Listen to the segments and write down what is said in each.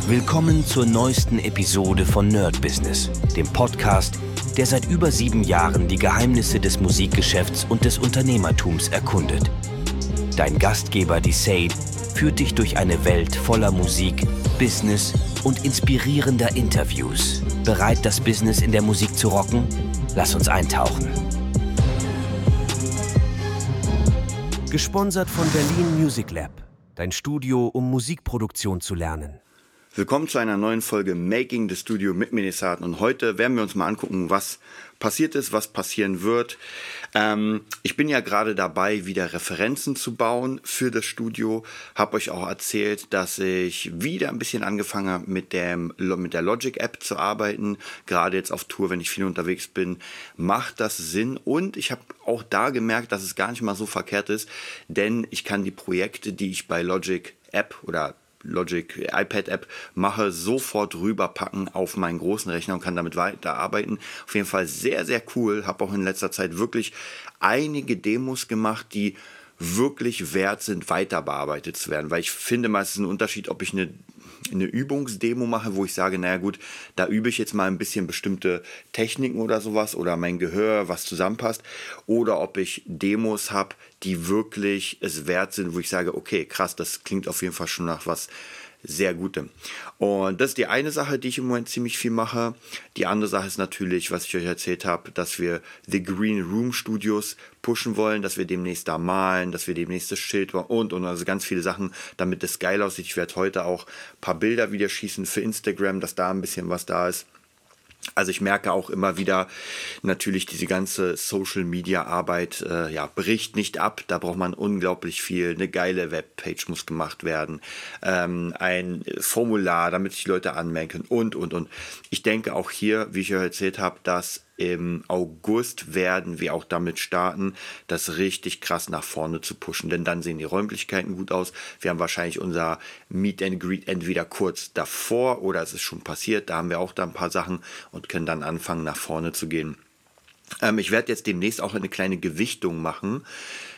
Willkommen zur neuesten Episode von Nerd Business, dem Podcast, der seit über 7 Jahren die Geheimnisse des Musikgeschäfts und des Unternehmertums erkundet. Dein Gastgeber Desaid führt dich durch eine Welt voller Musik, Business und inspirierender Interviews. Bereit, das Business in der Musik zu rocken? Lass uns eintauchen. Gesponsert von Berlin Music Lab, dein Studio, um Musikproduktion zu lernen. Willkommen zu einer neuen Folge Making the Studio mit mir, Desaid. Und heute werden wir uns mal angucken, was passiert ist, was passieren wird. Ich bin ja gerade dabei, wieder Referenzen zu bauen für das Studio. Habe euch auch erzählt, dass ich wieder ein bisschen angefangen habe, mit der Logic-App zu arbeiten. Gerade jetzt auf Tour, wenn ich viel unterwegs bin, macht das Sinn. Und ich habe auch da gemerkt, dass es gar nicht mal so verkehrt ist, denn ich kann die Projekte, die ich bei Logic-App oder Logic iPad-App mache, sofort rüberpacken auf meinen großen Rechner und kann damit weiterarbeiten. Auf jeden Fall sehr, sehr cool. Habe auch in letzter Zeit wirklich einige Demos gemacht, die wirklich wert sind, weiter bearbeitet zu werden. Weil ich finde mal, es ist ein Unterschied, ob ich eine Übungsdemo mache, wo ich sage, naja gut, da übe ich jetzt mal ein bisschen bestimmte Techniken oder sowas oder mein Gehör, was zusammenpasst, oder ob ich Demos habe, die wirklich es wert sind, wo ich sage, okay, krass, das klingt auf jeden Fall schon nach was sehr Gutem. Und das ist die eine Sache, die ich im Moment ziemlich viel mache. Die andere Sache ist natürlich, was ich euch erzählt habe, dass wir The Green Room Studios pushen wollen, dass wir demnächst da malen, dass wir demnächst das Schild und also ganz viele Sachen, damit es geil aussieht. Ich werde heute auch ein paar Bilder wieder schießen für Instagram, dass da ein bisschen was da ist. Also ich merke auch immer wieder, natürlich diese ganze Social-Media-Arbeit bricht nicht ab. Da braucht man unglaublich viel. Eine geile Webpage muss gemacht werden. Ein Formular, damit sich Leute anmelden können und. Ich denke auch hier, wie ich euch erzählt habe, dass im August werden wir auch damit starten, das richtig krass nach vorne zu pushen, denn dann sehen die Räumlichkeiten gut aus. Wir haben wahrscheinlich unser Meet and Greet entweder kurz davor oder es ist schon passiert. Da haben wir auch da ein paar Sachen und können dann anfangen, nach vorne zu gehen. Ich werde jetzt demnächst auch eine kleine Gewichtung machen.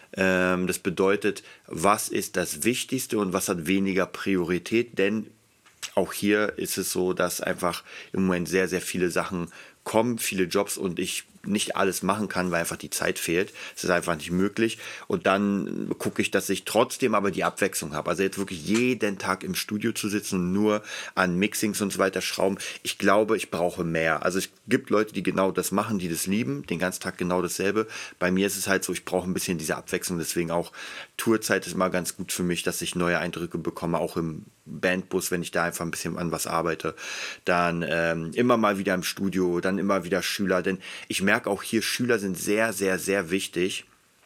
Das bedeutet, was ist das Wichtigste und was hat weniger Priorität, denn auch hier ist es so, dass einfach im Moment sehr, sehr viele Sachen kommen, viele Jobs und ich nicht alles machen kann, weil einfach die Zeit fehlt. Es ist einfach nicht möglich. Und dann gucke ich, dass ich trotzdem aber die Abwechslung habe. Also jetzt wirklich jeden Tag im Studio zu sitzen und nur an Mixings und so weiter schrauben. Ich glaube, ich brauche mehr. Also es gibt Leute, die genau das machen, die das lieben, den ganzen Tag genau dasselbe. Bei mir ist es halt so, ich brauche ein bisschen diese Abwechslung. Deswegen auch Tourzeit ist mal ganz gut für mich, dass ich neue Eindrücke bekomme, auch im Bandbus, wenn ich da einfach ein bisschen an was arbeite. Dann immer mal wieder im Studio, dann immer wieder Schüler. Denn ich merke auch hier, Schüler sind sehr, sehr, sehr wichtig,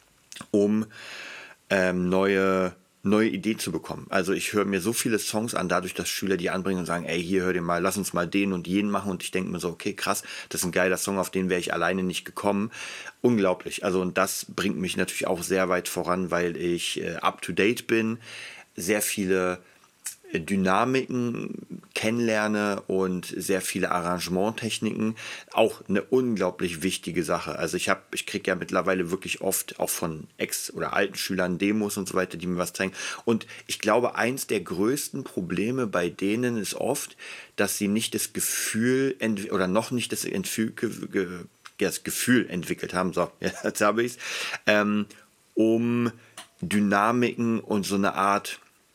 um neue Ideen zu bekommen. Also ich höre mir so viele Songs an, dadurch, dass Schüler die anbringen und sagen, ey, hier hör dir mal, lass uns mal den und jenen machen und ich denke mir so, okay, krass, das ist ein geiler Song, auf den wäre ich alleine nicht gekommen. Unglaublich. Also und das bringt mich natürlich auch sehr weit voran, weil ich up to date bin, sehr viele Dynamiken kennenlerne und sehr viele Arrangementtechniken, auch eine unglaublich wichtige Sache. Also ich kriege ja mittlerweile wirklich oft auch von Ex- oder alten Schülern Demos und so weiter, die mir was zeigen. Und ich glaube, eins der größten Probleme bei denen ist oft, dass sie nicht das Gefühl oder noch nicht das Gefühl entwickelt haben, so, jetzt habe ich es, um Dynamiken und so eine Art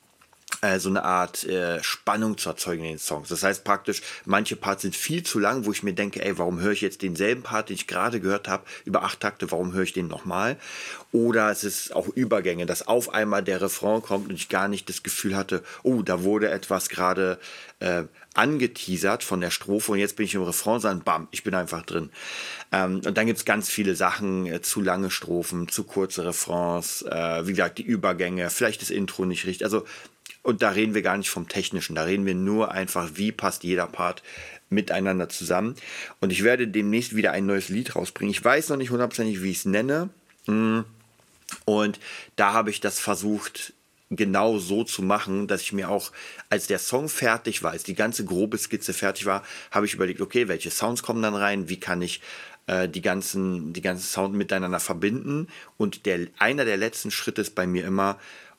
Spannung zu erzeugen in den Songs. Das heißt praktisch, manche Parts sind viel zu lang, wo ich mir denke, ey, warum höre ich jetzt denselben Part, den ich gerade gehört habe, über 8 Takte, warum höre ich den nochmal? Oder es ist auch Übergänge, dass auf einmal der Refrain kommt und ich gar nicht das Gefühl hatte, oh, da wurde etwas gerade angeteasert von der Strophe und jetzt bin ich im Refrain, sondern bam, ich bin einfach drin. Und dann gibt es ganz viele Sachen, zu lange Strophen, zu kurze Refrains, wie gesagt, die Übergänge, vielleicht das Intro nicht richtig, also und da reden wir gar nicht vom Technischen, da reden wir nur einfach, wie passt jeder Part miteinander zusammen. Und ich werde demnächst wieder ein neues Lied rausbringen. Ich weiß noch nicht hundertprozentig, wie ich es nenne. Und da habe ich das versucht, genau so zu machen, dass ich mir auch, als der Song fertig war, als die ganze grobe Skizze fertig war, habe ich überlegt, okay, welche Sounds kommen dann rein, wie kann ich die ganzen Sound miteinander verbinden. Und einer der letzten Schritte ist bei mir immer,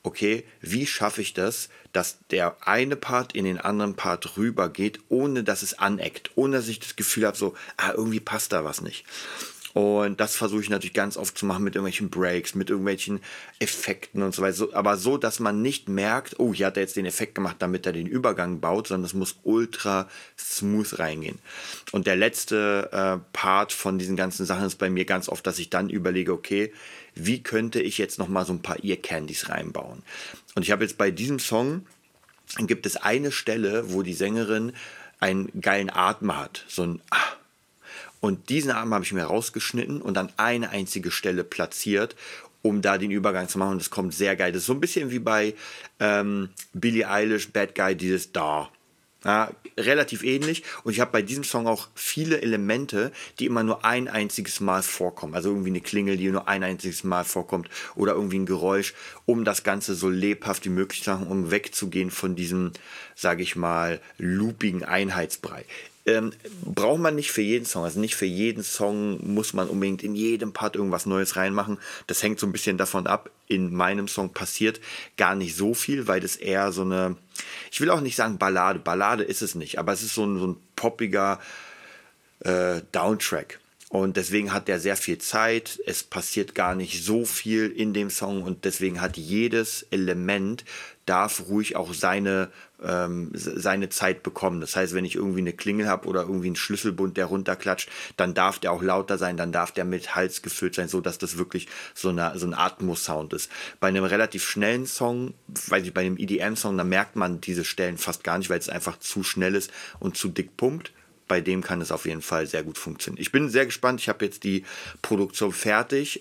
okay, wie schaffe ich das, dass der eine Part in den anderen Part rübergeht, ohne dass es aneckt, ohne dass ich das Gefühl habe, so, irgendwie passt da was nicht. Und das versuche ich natürlich ganz oft zu machen mit irgendwelchen Breaks, mit irgendwelchen Effekten und so weiter. Aber so, dass man nicht merkt, oh, hier hat er jetzt den Effekt gemacht, damit er den Übergang baut, sondern es muss ultra smooth reingehen. Und der letzte Part von diesen ganzen Sachen ist bei mir ganz oft, dass ich dann überlege, okay, wie könnte ich jetzt nochmal so ein paar Ear-Candies reinbauen? Und ich habe jetzt bei diesem Song, gibt es eine Stelle, wo die Sängerin einen geilen Atem hat, so ein Und diesen Atem habe ich mir rausgeschnitten und dann eine einzige Stelle platziert, um da den Übergang zu machen. Und das kommt sehr geil. Das ist so ein bisschen wie bei Billie Eilish, Bad Guy, dieses Da. Ja, relativ ähnlich. Und ich habe bei diesem Song auch viele Elemente, die immer nur ein einziges Mal vorkommen. Also irgendwie eine Klingel, die nur ein einziges Mal vorkommt. Oder irgendwie ein Geräusch, um das Ganze so lebhaft wie möglich zu machen, um wegzugehen von diesem, sage ich mal, loopigen Einheitsbrei. Braucht man nicht für jeden Song. Also nicht für jeden Song muss man unbedingt in jedem Part irgendwas Neues reinmachen. Das hängt so ein bisschen davon ab. In meinem Song passiert gar nicht so viel, weil das eher so eine, ich will auch nicht sagen Ballade. Ballade ist es nicht, aber es ist so ein poppiger Downtrack. Und deswegen hat der sehr viel Zeit. Es passiert gar nicht so viel in dem Song und deswegen hat jedes Element darf ruhig auch seine Zeit bekommen. Das heißt, wenn ich irgendwie eine Klingel habe oder irgendwie einen Schlüsselbund, der runterklatscht, dann darf der auch lauter sein, dann darf der mit Hals gefüllt sein, so dass das wirklich so ein Atmos-Sound ist. Bei einem relativ schnellen Song, bei einem EDM-Song, da merkt man diese Stellen fast gar nicht, weil es einfach zu schnell ist und zu dick pumpt. Bei dem kann es auf jeden Fall sehr gut funktionieren. Ich bin sehr gespannt. Ich habe jetzt die Produktion fertig.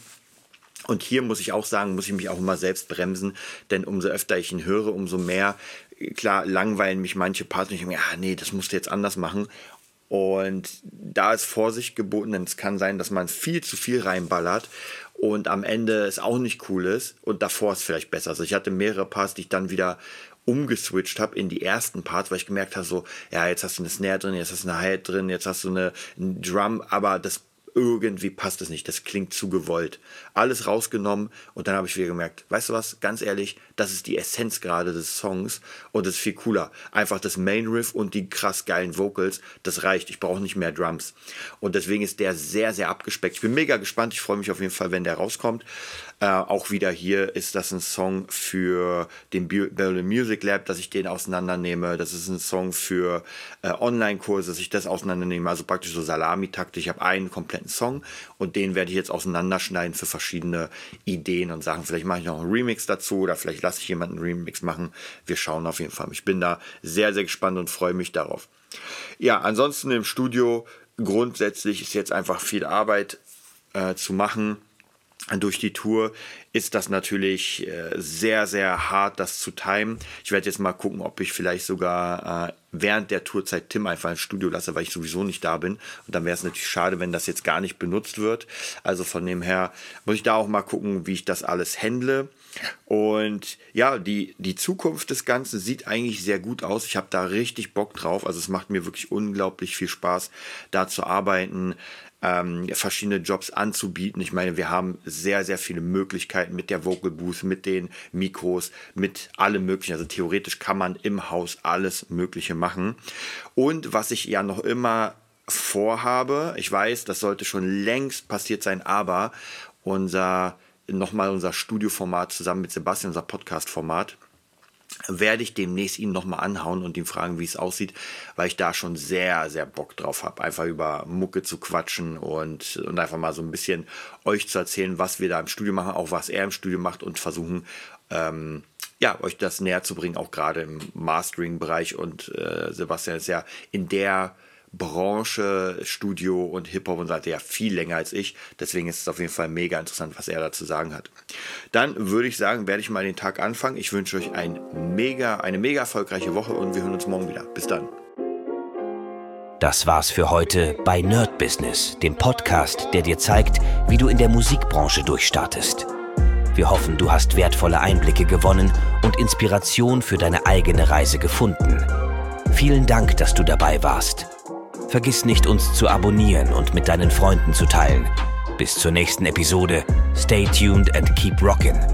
Und hier muss ich auch sagen, muss ich mich auch immer selbst bremsen, denn umso öfter ich ihn höre, umso mehr, klar, langweilen mich manche Parts und ich denke mir, nee, das musst du jetzt anders machen. Und da ist Vorsicht geboten, denn es kann sein, dass man viel zu viel reinballert und am Ende es auch nicht cool ist und davor ist vielleicht besser. Also ich hatte mehrere Parts, die ich dann wieder umgeswitcht habe in die ersten Parts, weil ich gemerkt habe, so, ja, jetzt hast du eine Snare drin, jetzt hast du eine Hi-Hat drin, jetzt hast du eine Drum, aber das irgendwie passt es nicht, das klingt zu gewollt. Alles rausgenommen und dann habe ich wieder gemerkt, weißt du was, ganz ehrlich, das ist die Essenz gerade des Songs und das ist viel cooler. Einfach das Main Riff und die krass geilen Vocals, das reicht, ich brauche nicht mehr Drums. Und deswegen ist der sehr, sehr abgespeckt. Ich bin mega gespannt, ich freue mich auf jeden Fall, wenn der rauskommt. Auch wieder hier ist das ein Song für den Berlin Music Lab, dass ich den auseinandernehme. Das ist ein Song für Online-Kurse, dass ich das auseinandernehme. Also praktisch so Salamitakte. Ich habe einen kompletten Song und den werde ich jetzt auseinanderschneiden für verschiedene Ideen und Sachen. Vielleicht mache ich noch einen Remix dazu oder vielleicht lasse ich jemanden einen Remix machen. Wir schauen auf jeden Fall. Ich bin da sehr, sehr gespannt und freue mich darauf. Ja, ansonsten im Studio grundsätzlich ist jetzt einfach viel Arbeit zu machen. Durch die Tour ist das natürlich sehr, sehr hart, das zu timen. Ich werde jetzt mal gucken, ob ich vielleicht sogar während der Tourzeit Tim einfach ins Studio lasse, weil ich sowieso nicht da bin. Und dann wäre es natürlich schade, wenn das jetzt gar nicht benutzt wird. Also von dem her muss ich da auch mal gucken, wie ich das alles handle. Und ja, die Zukunft des Ganzen sieht eigentlich sehr gut aus. Ich habe da richtig Bock drauf. Also es macht mir wirklich unglaublich viel Spaß, da zu arbeiten. Verschiedene Jobs anzubieten. Ich meine, wir haben sehr, sehr viele Möglichkeiten mit der Vocal Booth, mit den Mikros, mit allem Möglichen. Also theoretisch kann man im Haus alles Mögliche machen. Und was ich ja noch immer vorhabe, ich weiß, das sollte schon längst passiert sein, aber unser Studioformat zusammen mit Sebastian, unser Podcast-Format, werde ich demnächst ihn nochmal anhauen und ihn fragen, wie es aussieht, weil ich da schon sehr, sehr Bock drauf habe, einfach über Mucke zu quatschen und einfach mal so ein bisschen euch zu erzählen, was wir da im Studio machen, auch was er im Studio macht und versuchen, euch das näher zu bringen, auch gerade im Mastering-Bereich. Und Sebastian ist ja in der Branche, Studio und Hip-Hop und so weiter ja viel länger als ich. Deswegen ist es auf jeden Fall mega interessant, was er da zu sagen hat. Dann würde ich sagen, werde ich mal den Tag anfangen. Ich wünsche euch eine mega erfolgreiche Woche und wir hören uns morgen wieder. Bis dann. Das war's für heute bei Nerd Business, dem Podcast, der dir zeigt, wie du in der Musikbranche durchstartest. Wir hoffen, du hast wertvolle Einblicke gewonnen und Inspiration für deine eigene Reise gefunden. Vielen Dank, dass du dabei warst. Vergiss nicht, uns zu abonnieren und mit deinen Freunden zu teilen. Bis zur nächsten Episode. Stay tuned and keep rockin'.